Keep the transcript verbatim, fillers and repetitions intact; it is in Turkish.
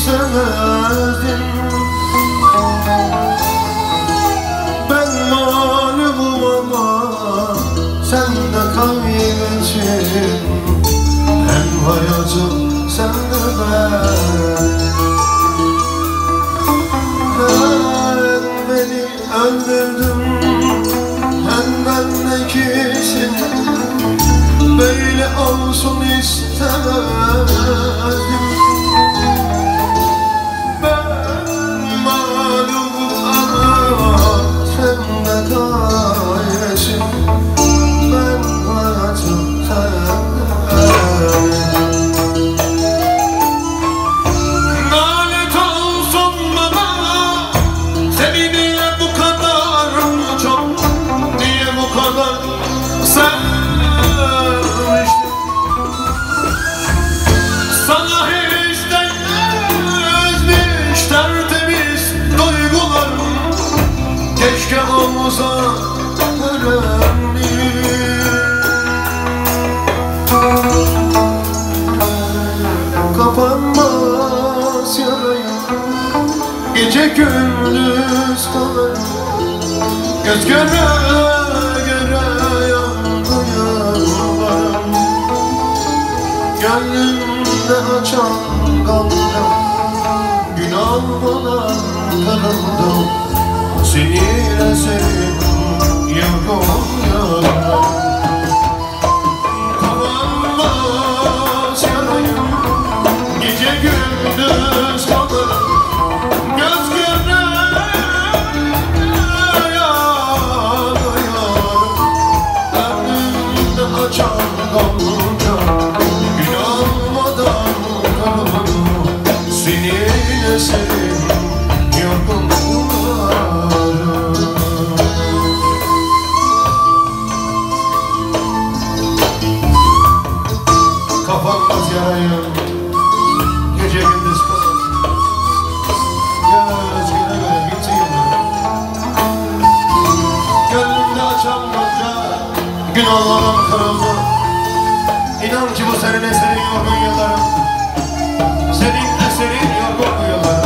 istemezdim. Ben mağlubum ama sen de kaybettin. Hem hayatım sen de ben. Ben beni öldürdüm, hem bendeki seni böyle olsun istemezdim. Ben mağlubum ama sen de kaybettin. Ben hayatım sen de ben. Sana hiç değmezmiş tertemiz duygularım. Keşke olsa önemli. Kapanmaz yarayım, gece gündüz kalır. Göz göre göre yandı yıllarım. Gönlümde açan kaldım, gün almadan kırıldım. Seninle sevim yorgun yarım. Kapanmaz yarayım, gece gündüz kalırım. Göz göre yanıyorum. Gönlümde açan kaldım, gün almadan kırıldım. Seninle sevim yorgun yarım. Kapanmaz yarayım, gece gündüz kalır. Göz göre göre bitti yıllar. Gönlümde açan gonca, gün olmadan kırıldı. İnan ki bu senin eserin yorgun yıllarım. Senin eserin yorgun yıllarım.